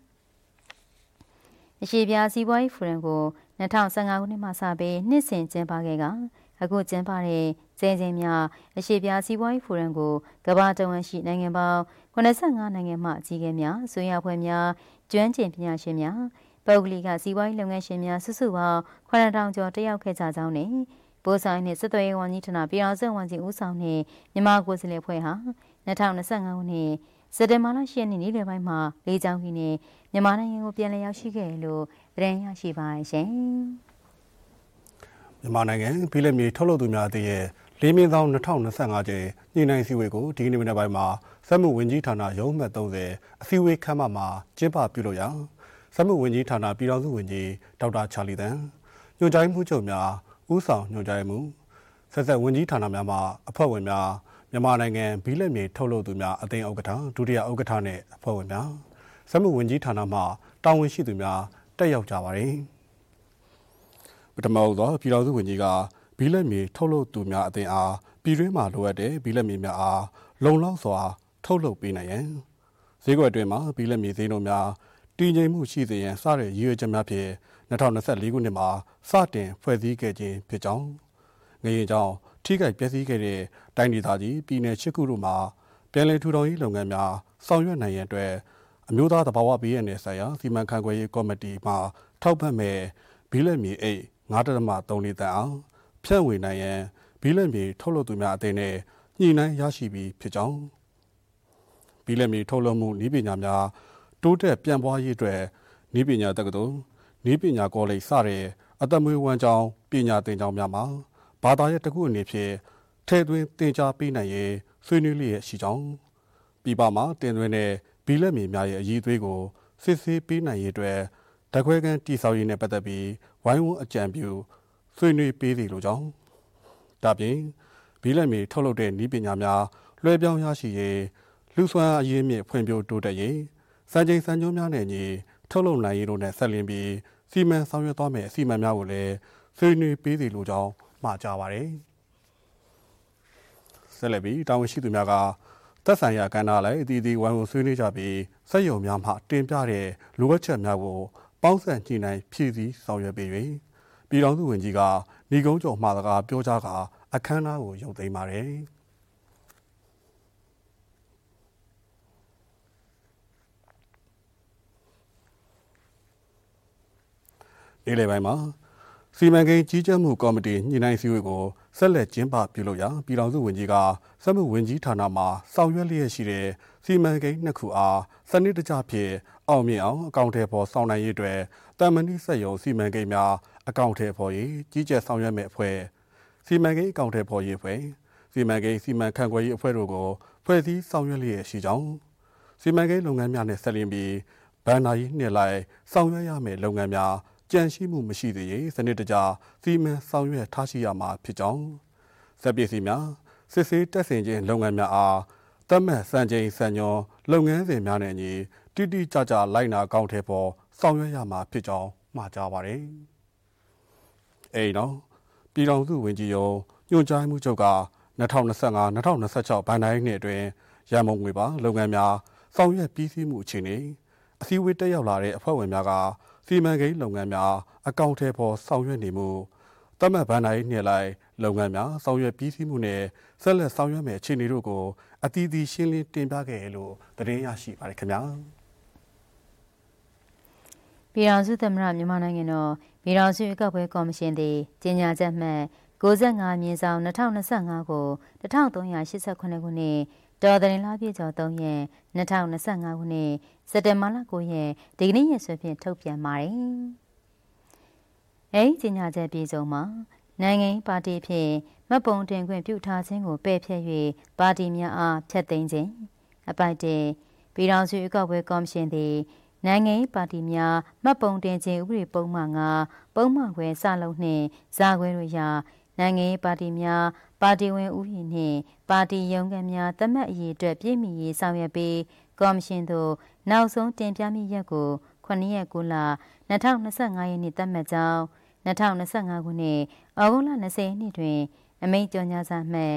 Speaker 1: ။အရှိပြားစီးပွားရေးဖိုရမ်ကို2015ခုနှစ်မှစပြီးနှစ်စဉ်ကျင်းပခဲ့ကအခုကျင်းပတဲ့ကျင်းချင်းများအရှိပြားစီးပွားရေးဖိုရမ်ကိုကမ္ဘာတဝန်းရှိနိုင်ငံပေါင်း85နိုင်ငံမှအကြီးအကဲများဆွေးနွေးအဖွဲ့များကျွမ်းကျင်ပညာရှင်များပုဂ္ဂလိကစီးပွားရေးလုပ်ငန်းရှင်များစုစုပေါင်း9000ကျော်တက်ရောက်ခဲ့ကြကြောင်းနဲ့ပို့ဆောင်ရေးနှင့်စစ်သွေးရေးဝန်ကြီးဌာနပြည်ထောင်စုဝန်ကြီးဦးဆောင်နှင့်မြန်မာကိုယ်စားလှယ်ဖွဲ့ဟာ2025ခုနှစ်စက်တင်ဘာလ10ရက်နေ့နေ့လယ်ပိုင်းမှာလေးချောင်းကြီးနဲ့မြန်မာနိုင်ငံကိုပြန်လည်ရောက်ရှိခဲ့လို့သတင်းရရှိပါရှင်။
Speaker 2: မြန်မာနိုင်ငံပြည်လက်မြေထုတ်လုပ်သူများအသင်းရဲ့၄မြင်းဆောင်2025ကျင်းညှိနှိုင်းစည်းဝေးကိုဒီကနေ့မနက်ပိုင်းမှာစက်မှုဝန်ကြီးဌာနရုံးမှတ်30အစည်းအဝေးခန်းမမှာကျင်းပပြုလုပ်ရာစက်မှုဝန်ကြီးဌာနပြည်ထောင်စုဝန်ကြီးဒေါက်တာချာလီတန်ညွှန်ကြားမှုချုပ်များဦးဆောင်ညွှန်ကြားမှုဆက်ဆက်ဝန်ကြီးဌာနများမှအဖွဲ့ဝင်များမြန်မာနိုင်ငံဘီလက်မြေထုတ်လုပ်သူများအသင်းဥက္ကဋ္ဌဒုတိယဥက္ကဋ္ဌနဲ့အဖွဲ့ဝင်များစက်မှုဝန်ကြီးဌာနမှတာဝန်ရှိသူများတက်ရောက်ကြပါတယ်ပထမဦးသောပြည်ထောင်စုဝန်ကြီးကဘီလက်မြေထုတ်လုပ်သူများအသင်းအားပြည်တွင်းမှာလိုအပ်တဲ့ဘီလက်မြေများအားလုံလောက်စွာထုတ်လုပ်ပေးနိုင်ရန်ဈေးကွက်အတွင်းမှာဘီလက်မြေဈေးနှုန်းများတည်ငြိမ်မှုရှိစေရန်စတဲ့ရည်ရွယ်ချက်များဖြင့်2024ခုနှစ်မှာစတင်ဖွဲ့စည်းခဲ့ခြင်းဖြစ်ကြောင်းငရေကြောင့်ထိခိုက်ပျက်စီးခဲ့တဲ့တိုင်းဒေသကြီးပြည်내8ခုတို့မှာပြည်လည်ထူထောင်ရေးလုပ်ငန်းများဆောင်ရွက်နိုင်ရန်အတွက်အမျိုးသားသဘာဝဘေးရန်နယ်ဆိုင်ရာစီမံခန့်ခွဲရေးကော်မတီမှထောက်ပံ့မဲ့ဘီလက်မြေအိတ်9.3 တန်အောင်ဖြန့်ဝေနိုင်ရန်ဘီလက်မြေထုတ်လုပ်သူများအသင်းနဲ့ညှိနှိုင်းရရှိပြီးဖြစ်ကြောင်းဘီလက်မြေထုတ်လုပ်မှုနည်းပညာများတိုးတက်ပြန့်ပွားရေးအတွက်နည်းပညာတက္ကသိုလ်နည်းပညာကောလိပ်စတဲ့အသက်မွေးဝမ်းကြောင်းပညာသင်ကျောင်းများမှာဘာသာရပ်တစ်ခုအနေဖြင့်ထည့်သွင်းသင်ကြားပေးနိုင်ရေးဆွေးနွေးလျက်ရှိကြောင်းပြည်ပမှာတင်သွင်းတဲ့ဘီလက်မြေများရဲ့အရေးအသွေးကိုစစ်ဆေးပေးနိုင်ရေးအတွက်ဓာတ်ခွဲခန်းတည်ဆောက်ရေးနဲ့ပတ်သက်ပြီးဝိုင်းဝန်းအကြံပြုဆွေးနွေးပေးစီလိုကြောင်းဒါပြင်ဘီလက်မြေထုတ်လုပ်တဲ့နည်းပညာများလွှဲပြောင်းရရှိရေးလူစွမ်းအရင်းမြစ်ဖွံ့ဖြိုးတိုးတက်ရေးစံချိန်စံညွှန်းများနဲ့ညီထုတ်လုပ်နိုင်ရေးတို့နဲ့ဆက်လျင်းပြီးစီမံဆောင်ရွက်သွားမယ့်အစီအမံများကိုလည်းဆွေးနွေးပေးစီလိုကြောင်းမှာကြားပါတယ်ဆက်လက်ပြီးတာဝန်ရှိသူများကသက်ဆိုင်ရာကဏ္ဍလိုက်အသီးသီးဝိုင်းဝန်းဆွေးနွေးကြပြီးစက်ရုံများမှတင်ပြတဲ့လိုအပ်ချက်များကိုပေါင်းစပ်ညှိနှိုင်းဖြည့်ဆည်းဆောင်ရွက်ပေး၍ပြည်ထောင်စုဝန်ကြီးကညီကုန်းကျော်မှာစကားပြောကြားကာအခမ်းအနားကိုရုပ်သိမ်းပါတယ်နေ့လယ်ပိုင်းမှာစီမံကိန်းကြီးကြပ်မှုကော်မတီညှိနှိုင်းစည်းဝေးကိုဆက်လက်ကျင်းပပြုလုပ်ရာပြည်ထောင်စုဝန်ကြီးကစက်မှုဝန်ကြီးဌာနမှဆောင်ရွက်လျက်ရှိတဲ့စီမံကိန်းနှစ်ခုအားစနစ်တကျဖြင့်အောင်မြင်အောင်အကောင့်ထဲပေါ်ဆောင်နိုင်ရေးအတွက်တမန်နည်းစက်ရုံစီမံကိန်းများအကောင့်ထဲပေါ်ရေးကြီးကြပ်ဆောင်ရွက်မဲ့အဖွဲ့စီမံကိန်းအကောင့်ထဲပေါ်ရေးအဖွဲ့စီမံကိန်းစီမံခန့်ခွဲရေးအဖွဲ့တို့ကိုဖွဲ့စည်းဆောင်ရွက်လျက်ရှိကြောင်းစီမံကိန်းလုပ်ငန်းများနဲ့ဆက်လျင်းပြီးဘဏ္ဍာရေးနှစ်လိုက်ဆောင်ရွက်ရမယ့်လုပ်ငန်းများကြန့်ရှိမှုမရှိသေးရေးစနစ်တကျစီမံဆောင်ရွက်ထားရှိရမှာဖြစ်ကြောင်းစက်ပစ္စည်းများစစ်ဆေးတက်ဆင်ခြင်းလုပ်ငန်းများအားသတ်မှတ်စံချိန်စံညွှန်းလုပ်ငန်းစဉ်များနဲ့အညီတိတိကျကျလိုက်နာကောင်းထဲပေါ်ဆောင်ရွက်ရမှာဖြစ်ကြောင်းမှာကြားပါတယ်။အဲဒီနောက်ပြည်ထောင်စုဝန်ကြီးရုံးညွှန်ကြားမှုချုပ်က2025-2026ဘဏ္ဍာရေးနှစ်အတွင်းရန်ကုန်ငွေပါလုပ်ငန်းများဆောင်ရွက်ပြီးစီးမှုအခြေအနေအစည်းအဝေးတက်ရောက်လာတဲ့အဖွဲ့ဝင်များကစီမံကိန်းလုပ်ငန်းများအကောင့်ထဲပေါ်ဆောင်ရွက်နေမှုတမတ်ဘဏ္ဍာရေးနှစ်လိုက်လုပ်ငန်းများဆောင်ရွက်ပြီးစီးမှုနဲ့ဆက်လက်ဆောင်ရွက်မယ့်အခြေအနေတို့ကိုအသီးသီးရှင်းလင်းတင်ပြခဲ့လို့သတင်းရရှိပါတယ်ခင်ဗျာ
Speaker 1: ပြည်ထောင်စုသမ္မတမြန်မာနိုင်ငံတော်ပြည်ထောင်စုရွေးကောက်ပွဲကော်မရှင်သည်ကြေညာချက်မှတ်95/2025ကို1388ခုနှစ်တော်သတင်းလားပြည့်ကျော်3ရက်2025ခုနှစ်စက်တင်ဘာလ9ရက်ဒီကနေ့ရက်စွဲဖြင့်ထုတ်ပြန်ပါတယ်။အဲဒီကြေညာချက်ပြည်စုံမှာနိုင်ငံပါတီဖြင့်မှတ်ပုံတင်ခွင့်ပြုထားခြင်းကိုပယ်ဖျက်၍ပါတီများအားဖျက်သိမ်းခြင်းအပိုက်တဲ့ပြည်ထောင်စုရွေးကောက်ပွဲကော်မရှင်သည်နိုင်ငံပါတီများမှတ်ပုံတင်ခြင်းဥပဒေပုံမှန်9ပုံမှန်ခွဲစလုံးနှင့်ဇာခွဲတို့ရာနိုင်ငံပါတီများပါတီဝင်ဥယျာဉ်နှင့်ပါတီရုံးခန်းများသတ်မှတ်အရေးအတွက်ပြည်မီရေးဆောင်ရွက်ပြီးကော်မရှင်သို့နောက်ဆုံးတင်ပြမည့်ရက်ကို9ရက်9လ2025ရက်နေ့သတ်မှတ်ကြောင်း2025ခုနှစ်ဩဂုတ်လ20ရက်နေ့တွင်အမိန့်ကြော်ငြာစာမှတ်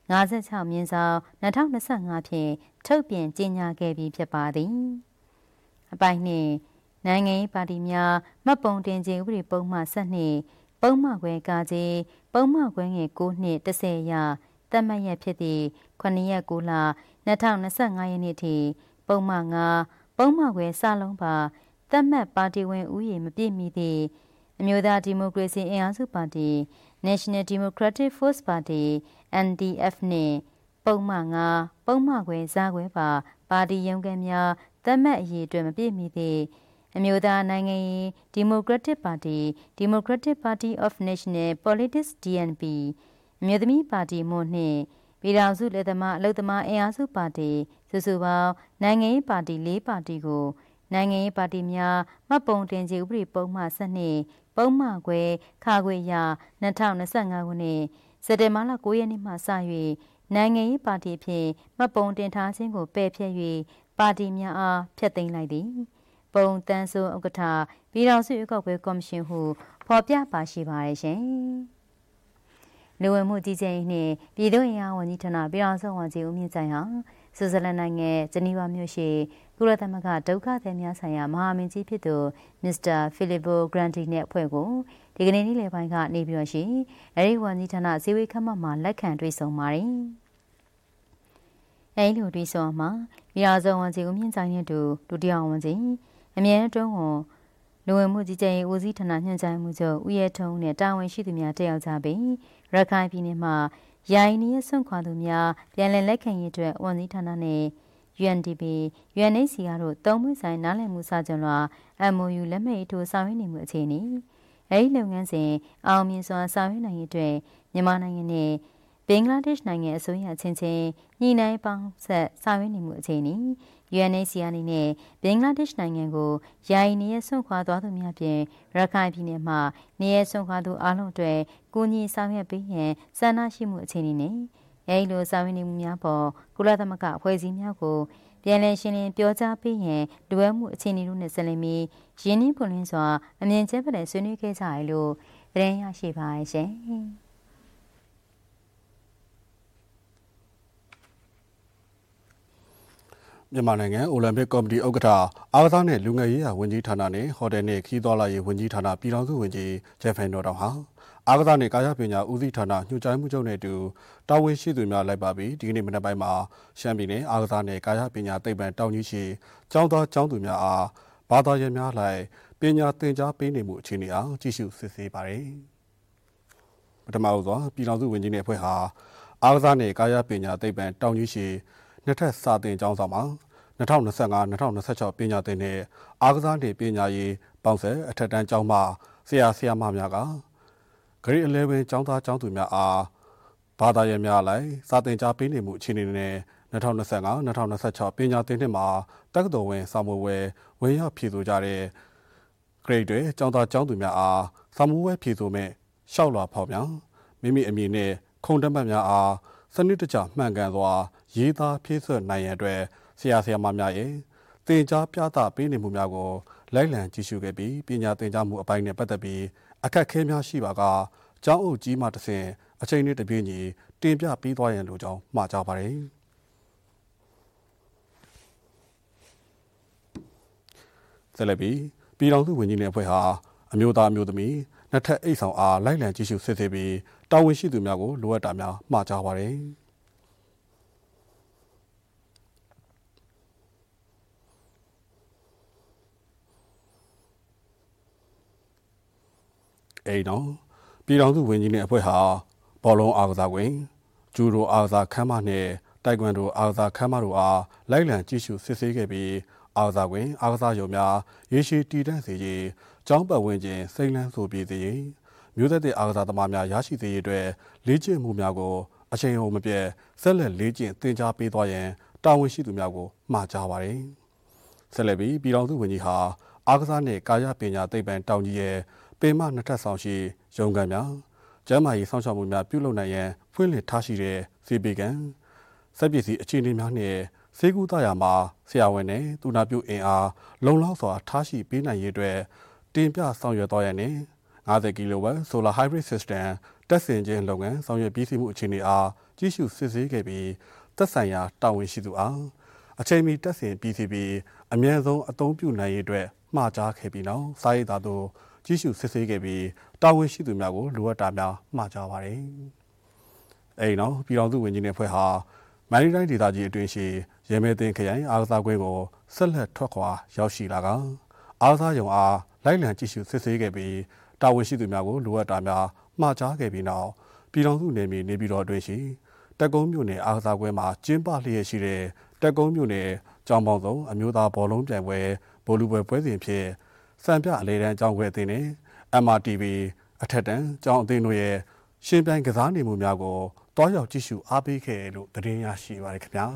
Speaker 1: 56/2025ဖြင့်ထုတ်ပြန်ကြေညာခဲ့ပြီးဖြစ်ပါသည်အပိုင်းနှင့်နိုင်ငံရေးပါတီများမှတ်ပုံတင်ခြင်းဥပဒေပုံမှန်12ပုံမှန်ခွဲကားခြင်းပုံမှန်ခွဲငယ်9နှစ်30ရသတ်မှတ်ရဖြစ်သည့်9ရက်9လ2025ရက်နေ့ထိပုံမှန်9ပုံမှန်ခွဲစလုံးပါသတ်မှတ်ပါတီဝင်ဥယျာဉ်မပြည့်မီသည့်အမျိုးသားဒီမိုကရေစီအင်အားစုပါတီ National Democratic Force Party NDF နှင့်ပုံမှန်9ပုံမှန်ခွဲဇာခွဲပါတီရုံးခန်းများသတ်မှတ်အရေးအတွက်မပြည့်မီသည့်အမျိုးသားနိုင်ငံရေးဒီမိုကရက်တစ်ပါတီ Democratic Party of National Politics DNP အမျိုးသမီးပါတီမို့နှင့်ပြည်ထောင်စုလက်သမားအလုပ်သမားအင်အားစုပါတီစုစုပေါင်းနိုင်ငံရေးပါတီ4ပါတီကိုနိုင်ငံရေးပါတီများမှတ်ပုံတင်ခြင်းဥပဒေပုံမှန်12ပုံမှန်ခွဲခါခွေရ2025ခုနှစ်စက်တင်ဘာလ9ရက်နေ့မှစ၍နိုင်ငံရေးပါတီဖြင့်မှတ်ပုံတင်ထားခြင်းကိုပယ်ဖျက်၍ပါတီများအားဖျက်သိမ်းလိုက်သည်ပုံတန်းစိုးဥက္ကဋ္ဌပြည်ထောင်စုရွေးကောက်ပွဲကော်မရှင်ဟုဖော်ပြပါရှိပါရရှင်လူဝင်မှုကြီးကြပ်ရေးနှင့်ပြည်သူ့အင်အားဝန်ကြီးဌာနပြည်ထောင်စုဝန်ကြီးဦးမြင့်ကြိုင်ဟာဆွစ်ဇာလန်နိုင်ငံဂျနီဗာမြို့ရှိကုလသမဂ္ဂဒုက္ခသည်များဆိုင်ရာမဟာမင်းကြီးဖြစ်သူမစ္စတာဖီလီပိုဂရန်တီနဲ့အဖွဲ့ကိုဒီကနေ့နေ့လယ်ပိုင်းကနေပြီးတော့ရှိအဲဒီဝန်ကြီးဌာနစည်းဝေးခန်းမမှာလက်ခံတွေ့ဆုံပါတယ်။အဲဒီလိုတွေ့ဆုံမှာပြည်ထောင်စုဝန်ကြီးဦးမြင့်ကြိုင်နဲ့ဒုတိယဝန်ကြီးအမြဲတမ်းဝန်လူဝင်မှုကြီးကြပ်ရေးဦးစီးဌာနညွှန်ကြားမှုချုပ်ဦးရဲထုံးနဲ့တာဝန်ရှိသူများတက်ရောက်ကြပြီးရခိုင်ပြည်နယ်မှာယာယီနေရဆွန့်ခွာသူများပြန်လည်လက်ခံရေးအတွက်ဝန်ကြီးဌာနနဲ့ UNDP, UNHCR တို့သုံးပွင့်ဆိုင်နားလည်မှုစာချုပ်လွှာ MOU လက်မှတ်ရေးထိုးဆောင်ရွက်နေမှုအခြေအနေအဲဒီလုပ်ငန်းစဉ်အောင်မြင်စွာဆောင်ရွက်နိုင်ရေးအတွက်မြန်မာနိုင်ငံနဲ့ဘင်္ဂလားဒေ့ရှ်နိုင်ငံအစိုးရချင်းချင်းညှိနှိုင်းပေါင်းဆက်ဆောင်ရွက်နေမှုအခြေအနေ UNHCR အနေနဲ့ဘင်္ဂလားဒေ့ရှ်နိုင်ငံကိုယာယီနေရဆွန့်ခွာသွားသူများဖြင့်ရခိုင်ပြည်နယ်မှာနေရဆွန့်ခွာသူအားလုံးအတွက်ကူညီဆောင်ရွက်ပေးရန်ဆန္ဒရှိမှုအခြေအနေနဲ့အဲဒီလိုဆောင်ရွက်နေမှုများပေါ်ကုလသမဂ္ဂအဖွဲ့အစည်းများကိုပြန်လည်ရှင်းလင်းပြောကြားပေးရန်လိုအပ်မှုအခြေအနေတို့နဲ့ဆက်လက်ပြီးရင်းနှီးပွင့်လင်းစွာအမြင်ကျပတ်တဲ့ဆွေးနွေးခဲ့ကြရလို့သတင်းရရှိပါရဲ့ရှင်
Speaker 2: မြန်မာနိုင်ငံအိုလံပစ်ကော်မတီဥက္ကဋ္ဌအားကစားနဲ့လူငယ်ရေးရာဝန်ကြီးဌာနနဲ့ဟိုတယ်နဲ့ခီးသွားလာရေးဝန်ကြီးဌာနပြည်ထောင်စုဝန်ကြီးဂျက်ဖန်တော်တောင်ဟာအားကစားနဲ့ကာယပညာဦးစီးဌာနညွှန်ကြားမှုချုပ်နဲ့အတူတာဝန်ရှိသူများလိုက်ပါပြီးဒီကနေ့မနက်ပိုင်းမှာရှမ်းပြည်နယ်အားကစားနဲ့ကာယပညာသိပ္ပံတောင်ကြီးရှိကျောင်းသားကျောင်းသူများအားဘာသာရေးများလိုက်ပညာသင်ကြားပေးနေမှုအခြေအနေအားကြည့်ရှုစစ်ဆေးပါတယ်ပထမဦးစွာပြည်ထောင်စုဝန်ကြီးနဲ့အဖွဲ့ဟာအားကစားနဲ့ကာယပညာသိပ္ပံတောင်ကြီးရှိနှစ်ထပ်စာသင်ကျောင်းဆောင်မှာ2025-2026ပညာသင်နဲ့အားကစားနဲ့ပညာရေးပေါင်းဆက်အထက်တန်းကျောင်းမှဆရာမများကGrade 11ကျောင်းသားကျောင်းသူများအားဘာသာရေးများလိုက်စာသင်ကြားပေးနေမှုအခြေအနေနဲ့2025-2026ပညာသင်နှစ်မှာတက္ကသိုလ်ဝင်စာမေးပွဲဝင်ရောက်ဖြေဆိုကြတဲ့ Grade တွေကျောင်းသားကျောင်းသူများအားစာမေးပွဲဖြေဆိုမဲ့လျှောက်လွှာဖောက်ပြန်မိမိအမည်နဲ့ခုံတက်မှတ်များအားစနစ်တကျမှန်ကန်စွာရေးသားဖြည့်စွက်နိုင်ရန်အတွက်ဆရာမများရဲ့သင်ကြားပြသပေးနေမှုများကိုလိုက်လံကြည့်ရှုခဲ့ပြီးပညာသင်ကြားမှုအပိုင်းနဲ့ပတ်သက်ပြီးအခက်အခဲများရှိပါကကျောင်းအုပ်ကြီးမှတစ်ဆင့်အချိန်နဲ့တပြေးညီတင်ပြပြီးသွားရန်လိုကြောင်းမှာကြားပါတယ်ဆက်လက်ပြီးပြည်ထောင်စုဝန်ကြီးနဲ့အဖွဲ့ဟာအမျိုးသားမျိုးသမီးနှစ်ထပ်အိတ်ဆောင်အားလိုက်လံကြည့်ရှုစစ်ဆေးပြီးတာဝန်ရှိသူများကိုလိုအပ်တာများမှာကြားပါတယ်အဲဒီတော့ပြည်ထောင်စုဝန်ကြီးနဲ့အဖွဲ့ဟာဘောလုံးအားကစားကွင်းဂျူဒိုအားကစားခန်းမနဲ့တိုက်ကွမ်ဒိုအားကစားခန်းမတို့အားလိုက်လံကြည့်ရှုစစ်ဆေးခဲ့ပြီးအားကစားကွင်းအားကစားရုံများရေရှည်တည်တံ့စေရေးကျောင်းပတ်ဝန်းကျင်စိမ့်လန်းဆိုပြေစေရေးမျိုးသက်တဲ့အားကစားသမားများရရှိစေရေးအတွက်လေ့ကျင့်မှုများကိုအချိန်ဟုန်မပြတ်ဆက်လက်လေ့ကျင့်သင်ကြားပေးသွားရန်တာဝန်ရှိသူများကိုမှာကြားပါတယ်ဆက်လက်ပြီးပြည်ထောင်စုဝန်ကြီးဟာအားကစားနဲ့ကာယပညာသိပ္ပံတောင်ကြီးရဲ့ပင်မနှစ်ထပ်ဆောင်ရှိရုံးခန်းများကျန်းမာရေးစောင့်ရှောက်မှုများပြုလုပ်နိုင်ရန်ဖွင့်လှစ်ထားရှိတဲ့စေပေကန်စက်ပစ္စည်းအခြေအနေများနဲ့စေကူသားရမှာဆရာဝန်နဲ့သူနာပြုအင်အားလုံလောက်စွာထားရှိပေးနိုင်ရေးအတွက်တင်ပြဆောင်ရွက်သွားရန်နဲ့50 kW Solar Hybrid System တက်ဆင်ခြင်းလုပ်ငန်းဆောင်ရွက်ပြီးစီးမှုအခြေအနေအားကြည့်ရှုစစ်ဆေးခဲ့ပြီးသက်ဆိုင်ရာတာဝန်ရှိသူအားအချိန်မီတက်ဆင်ပြီးစီးပြီးအမြဲဆုံးအသုံးပြုနိုင်ရေးအတွက်မှာကြားခဲ့ပြီးနောက်စာရေးသားသို့ကြည့်ရှုစစ်ဆေးခဲ့ပြီးတာဝန်ရှိသူများကိုလိုအပ်တာများမှာကြားပါတယ်။အဲဒီနောက်ပြည်ထောင်စုဝန်ကြီးနဲ့ဖွဲ့ဟာမန္တလေးတိုင်းဒေသကြီးအတွင်းရှိရဲမဲသိန်းခရိုင်အားကစားကွင်းကိုဆက်လက်ထွက်ခွာရောက်ရှိလာကအားကစားရုံအားလိုက်လံကြည့်ရှုစစ်ဆေးခဲ့ပြီးတာဝန်ရှိသူများကိုလိုအပ်တာများမှာကြားခဲ့ပြီးနောက်ပြည်ထောင်စုနယ်မြေနေပြည်တော်အတွင်းရှိတက်ကုန်းမြို့နယ်အားကစားကွင်းမှာကျင်းပလျက်ရှိတဲ့တက်ကုန်းမြို့နယ်ကျောင်းပေါင်းစုံအမျိုးသားဘောလုံးပြိုင်ပွဲဘောလူပွဲပွဲစဉ်ဖြင့်စံပြအလဲတန်းကျောင်းခွဲအသင်းနဲ့ MRTV အထက်တန်းကျောင်းအသင်းတို့ရဲ့ရှင်ပြိုင်ကစားနေမှုများကိုတွားရောက်ကြည့်ရှုအားပေးခဲ့လို့သတင်းရရှိပါရခင်ဗျာ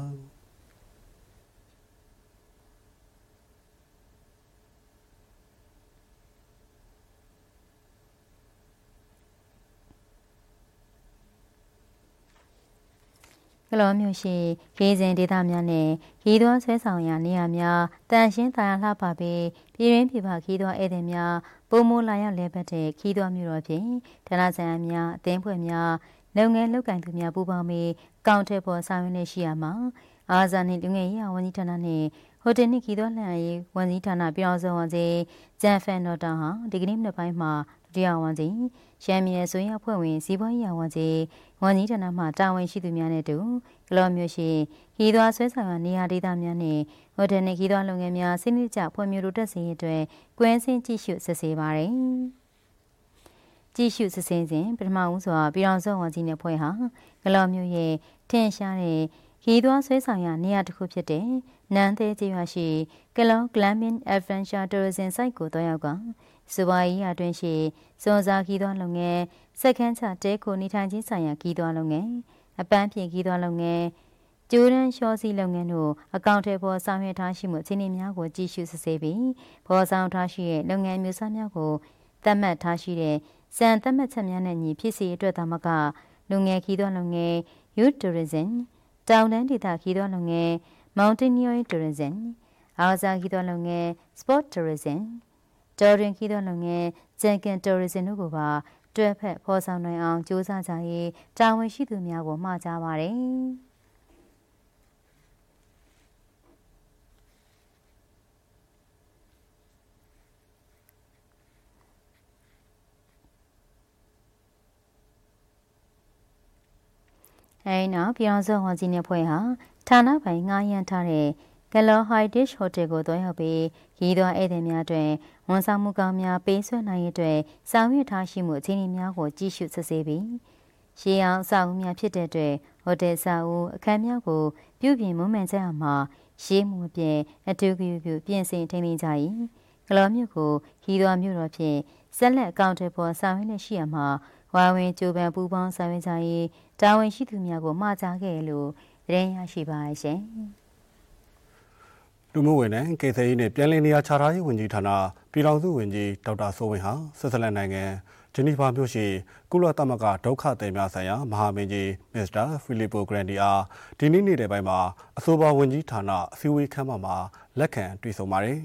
Speaker 1: ကလောမျိုးရှိခီးစဉ်ဒေသများနဲ့ခီးသွွားဆွဲဆောင်ရာနေရာများတန်ရှင်းတာယာလှပပြီးပြည်ရင်းပြည်ပခီးသွွားဧည့်သည်များပုံမလာရောက်လဲပတ်တဲ့ခီးသွွားမျိုးတော်ဖြင့်ဌာနဆိုင်ရာများအသင်းဖွဲ့များလုပ်ငန်းလုပ်ကိုင်သူများပူးပေါင်းပြီးကောင်ထက်ပေါ်ဆောင်ရွက်နေရှိရမှာအာဇာနည်လူငယ်ရေးဝန်ကြီးဌာနနဲ့ဟိုတယ်နှင့်ခီးသွွားလှန်ရေးဝန်ကြီးဌာနပြည်အောင်စုံဝန်ကြီးဂျန်ဖန်တော်တောင်ဟာဒီကနေ့မနက်ပိုင်းမှာတတိယဝန်ကြီးရှမ်းပြည်ဆိုရဖွဲ့ဝင်စီးပွားရေးဝန်ကြီးဝန်ကြီးဌာနမှတာဝန်ရှိသူများနဲ့တူကလောမျိုးရှိခီးသွွားဆွဲဆောင်ရာနေရာဒေသများနဲ့ဟိုတယ်နဲ့ခီးသွွားလုပ်ငန်းများစိနစ်ကျဖွံ့ဖြိုးတိုးတက်စေရတဲ့ကွင်းစင်းကြည့်ရှုစစ်ဆေးပါတယ်ကြည့်ရှုစစ်ဆေးစဉ်ပထမဦးစွာပြည်တော်စုဝန်ကြီးနဲ့ဖွဲ့ဟာကလောမျိုးရဲ့ထင်ရှားတဲ့ခီးသွွားဆွဲဆောင်ရာနေရာတစ်ခုဖြစ်တဲ့နန်းသေးကျေးရွာရှိကလော Glamping Adventure Tourism Site ကိုတွားရောက်ကစပွားရေးအတွင်းရှိစွန်စားခီးသွွားလုပ်ငန်းစက်ခန်းချတဲခိုနေထိုင်ခြင်းဆိုင်ရာခီးသွွားလုပ်ငန်းအပန်းဖြေခီးသွွားလုပ်ငန်းကျိုးရန်ရှောစီလုပ်ငန်းတို့အကောင့်ထဲပေါ်ဆောင်ရွက်ထားရှိမှုအခြေအနေများကိုကြည့်ရှုစစ်ဆေးပြီးပေါ်ဆောင်ထားရှိတဲ့လုပ်ငန်းမျိုးစားများကိုသတ်မှတ်ထားရှိတဲ့စံသတ်မှတ်ချက်များနဲ့ညီဖြစ်စေအတွက်သာမကလူငယ်ခီးသွွားလုပ်ငန်း Youth Tourism တောင်တန်းဒေသခီးသွွားလုပ်ငန်း Mountaineering Tourism အားစားခီးသွွားလုပ်ငန်း Sport Tourism တော်ရင်ခီးသွွားလုပ်ငန်း Jungle Tourism တို့ကိုပါတွဲဖက်ဖော်ဆောင်နိုင်အောင်ကြိုးစားကြရေးတာဝန်ရှိသူများကိုမှာကြားပါတယ်နောက်ပြည်အောင်စုဝန်ကြီးနဲ့ဖွဲ့ဟာဌာနပိုင်ငှားရမ်းထားတဲ့ကလော Heritage Hotel ကိုတွားရောက်ပြီးခီးသွွားဧည့်သည်များတွင်ဝန်ဆောင်မှုကောင်းများပေးဆွနိုင်ရတဲ့ဆောင်ရွက်ထားရှိမှုအခြေအနေများကိုကြည့်ရှုစစ်ဆေးပြီးရှေးအောင်အဆောက်အဦများဖြစ်တဲ့အတွက်ဟိုတယ်အဆောက်အဦအခန်းများကိုပြုပြင်မွမ်းမံကြရမှာရှေးမှုအပြင်အထူးဂရုပြုပြင်ဆင်ထိန်းသိမ်းကြ၏ကလောမြို့ကိုခီးသွွားမြို့တော်ဖြင့်ဆက်လက်အကောင့်တွေပေါ်ဆောင်ရွက်နေရှိရမှာဝါဝင်ကြိုးပမ်းပူးပေါင်းဆောင်ရွက်ကြရေးတာဝန်ရှိသူများကိုမှာကြားခဲ့လို့သတင်းရရှိပါရှင်
Speaker 2: လူမှုဝန်ထမ်းကေဆေးနဲ့ပြည်လည်နေရာခြားထားရေးဝန်ကြီးဌာနပြည်ထောင်စုဝန်ကြီးဒေါက်တာစိုးဝင်းဟာဆွစ်ဇာလန်နိုင်ငံဂျနီဗာမြို့ရှိကုလသမဂ္ဂဒုက္ခသည်များဆိုင်ရာမဟာမင်းကြီးမစ္စတာဖီလီပိုဂရန်ဒီအားဒီနေ့နေ့တဲ့ပိုင်းမှာအဆိုပါဝန်ကြီးဌာနအစည်းအဝေးခန်းမှာလက်ခံတွေ့ဆုံပါတယ်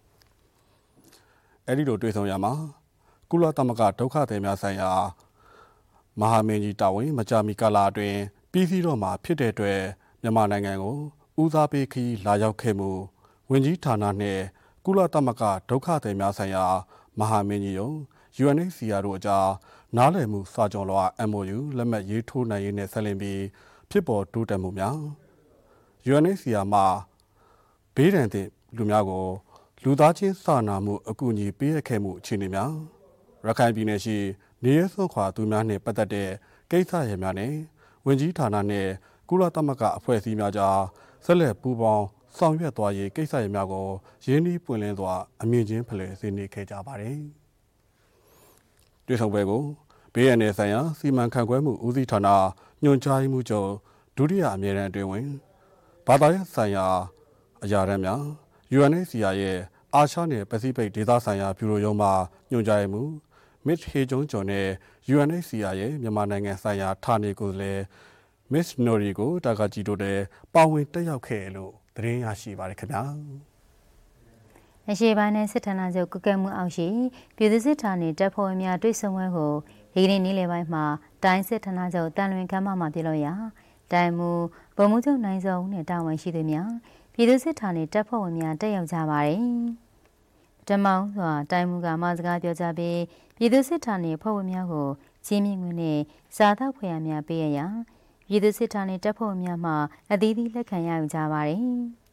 Speaker 2: ။အဲဒီလိုတွေ့ဆုံရမှာကုလသမဂ္ဂဒုက္ခသည်များဆိုင်ရာမဟာမင်းကြီးတာဝန်မကြာမီကာလအတွင်းပြီးစီးတော့မှာဖြစ်တဲ့အတွက်မြန်မာနိုင်ငံကိုဦးစားပေးခီးလာရောက်ခဲ့မှုဝန်ကြီးဌာနနဲ့ကုလသမဂ္ဂဒုက္ခသည်များဆိုင်ရာမဟာမင်းကြီးရုံး UNHCR တို့အကြားနားလည်မှုစာချုပ်လွှာ MOU လက်မှတ်ရေးထိုးနိုင်ရေးနဲ့ဆက်လင်းပြီးဖြစ်ပေါ်တိုးတက်မှုများ UNHCR မှာဘေးဒဏ်သင့်လူများကိုလူသားချင်းစာနာမှုအကူအညီပေးအပ်ခဲ့မှုအခြေအနေများရခိုင်ပြည်နယ်ရှိနေရစွန့်ခွာသူများနှင့်ပတ်သက်တဲ့ကိစ္စရပ်များနဲ့ဝန်ကြီးဌာနနဲ့ကုလသမဂ္ဂအဖွဲ့အစည်းများကြားဆက်လက်ပူးပေါင်းဆောင်ရွက်သွားရေးကိစ္စရပ်များကိုရင်းနှီးပွင့်လင်းစွာအမြင့်ချင်းဖလှယ်ဆွေးနွေးခဲ့ကြပါတယ်။တွေ့ဆုံပွဲကိုဘေးရန်နယ်ဆိုင်ရာစီမံခန့်ခွဲမှုဦးစီးဌာနညွှန်ကြားရေးမှူးချုပ်ဒုတိယအမြဲတမ်းအတွင်းဝင်ဘာသာရေးဆိုင်ရာအရာထမ်းများ UNHCR ရဲ့အာရှနယ်ပစိဖိတ်ဒေသဆိုင်ရာဘျူရိုရုံးမှညွှန်ကြားရေးမှူးမစ်ဟေဂျုံကျော်နဲ့ UNHCR ရဲ့မြန်မာနိုင်ငံဆိုင်ရာဌာနေကိုယ်စားလှယ်မစ်နိုရီကိုတာကာဂျီတို့လည်းပါဝင်တက်ရောက်ခဲ့လို့သတင်းရရှိပါတယ်ခင်ဗျာ
Speaker 1: အရှိပိုင်းနဲ့စစ်ဌာနချုပ်ကုကဲမှုအောက်ရှိပြည်သူ့စစ်ဌာနတပ်ဖွဲ့ဝင်များတွေ့ဆုံပွဲကိုဒီနေ့နေ့လယ်ပိုင်းမှာတိုင်းစစ်ဌာနချုပ်တန်လွင်ခမ်းမမှာပြုလုပ်ရာတိုင်မူဗိုလ်မှူးချုပ်နိုင်စောဦးနဲ့တာဝန်ရှိသူများပြည်သူ့စစ်ဌာနတပ်ဖွဲ့ဝင်များတက်ရောက်ကြပါတယ်ပထမစွာတိုင်မူကမစကားပြောကြားပြီးပြည်သူ့စစ်ဌာနဖွဲ့ဝင်များကိုချင်းမြင့်ငွေနဲ့စားသောက်ဖွယ်ရများပေးရရာပြည်သူ့စစ်ဌာနတပ်ဖွဲ့ဝင်များမှအသီးသီးလက်ခံရယူကြပါတယ်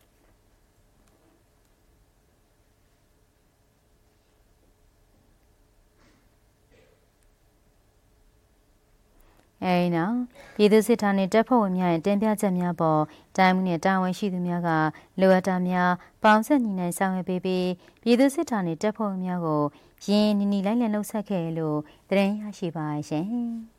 Speaker 1: နောက်ပြည်သူ့စစ်ဌာနတပ်ဖွဲ့ဝင်များရဲ့တင်ပြချက်များပေါ်တိုင်းမှုနဲ့တာဝန်ရှိသူများကလိုအပ်တာများပေါင်းဆက်ညီနိုင်ဆောင်ရွက်ပေးပြီးပြည်သူ့စစ်ဌာနတပ်ဖွဲ့ဝင်များကိုရင်းနီနီလိုက်လံလှုပ်ဆက်ခဲ့လို့သတင်းရရှိပါရှင်။